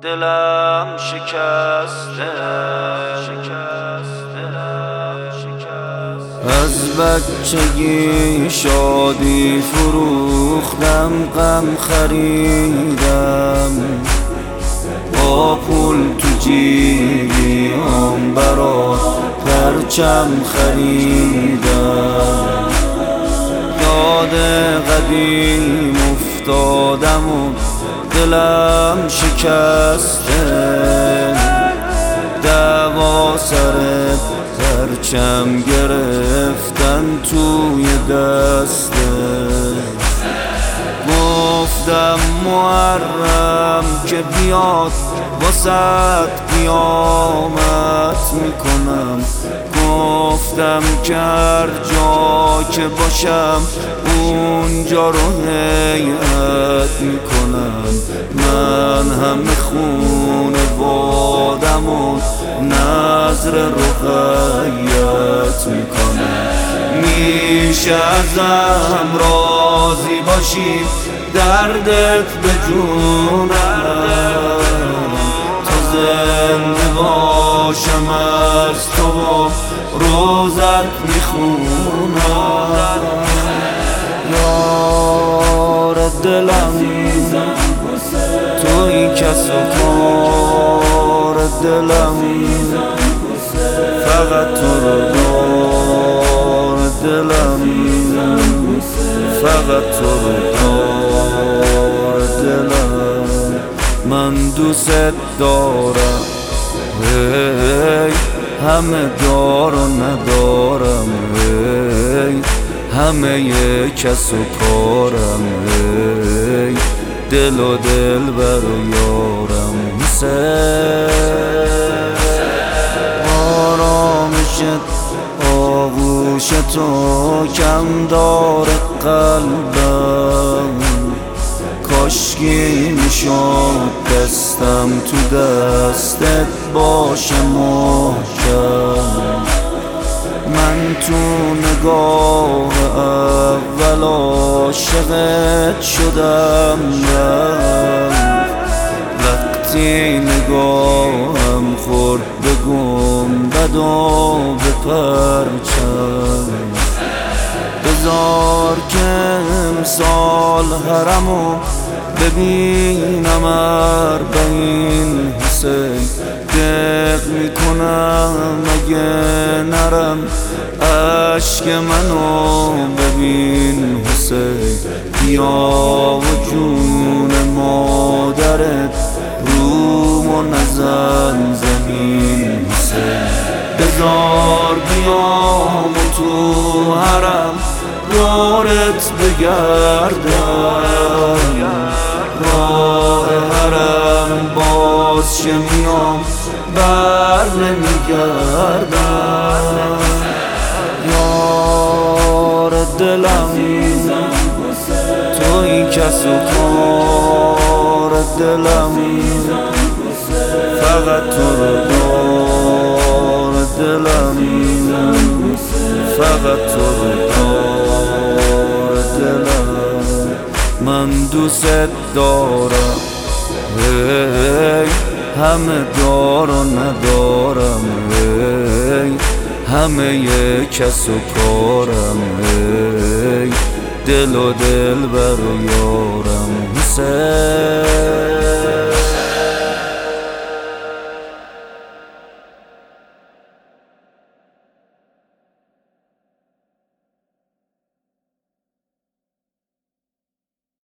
دلم شکسته از بچگی شادی فروختم، غم خریدم، با پول تو جیبم برات پرچم خریدم. یاد قدیم افتادم و دلم شکسته، دعوا سر پرچم گرفتن توی دسته. گفتم محرم که بیاد واسط قیامت میکنم، گفتم که هر جا که باشم اونجا رو هیئت میکنم. من همه خونوادم و نذر رقیت میکنم. میشه ازم راضی باشی دردت به جونم، تا زنده باشم از تو و روزت میخونم. یار دلم توی کس و کار دلم، فقط تو رو دار دلم، فقط تو رو دار دلم. من دوست دارم، هی همه دار و ندارم، هی همه کس و کارم، هی دل و دل بر و یارم. آرامشت آغوش تو کم دار قلبم، کاشکی میشد دستم تو دستت باشه محکم. من تو نگاه اول عاشقت شدم، وقتی نگاهم خورد به گنبد و به پرچم. بذار که امسال حرمو ببینم اربعین حسین، دق میکنم اگه نرم عشق منو ببین حسین. بیا و جون مادرت روم و نزن زمین حسین. بذار بیام و تو حرم دورت بگردم، راه حرم باز شمیام بر نمیگردم. یار دلم توی کس و کار دلم، فقط تو رو دار دلم، فقط تو رو دار دلم. من دوست دارم، هی همه دار و ندارم، هی همه کس و کارم، هی دل و دل بر و یارم.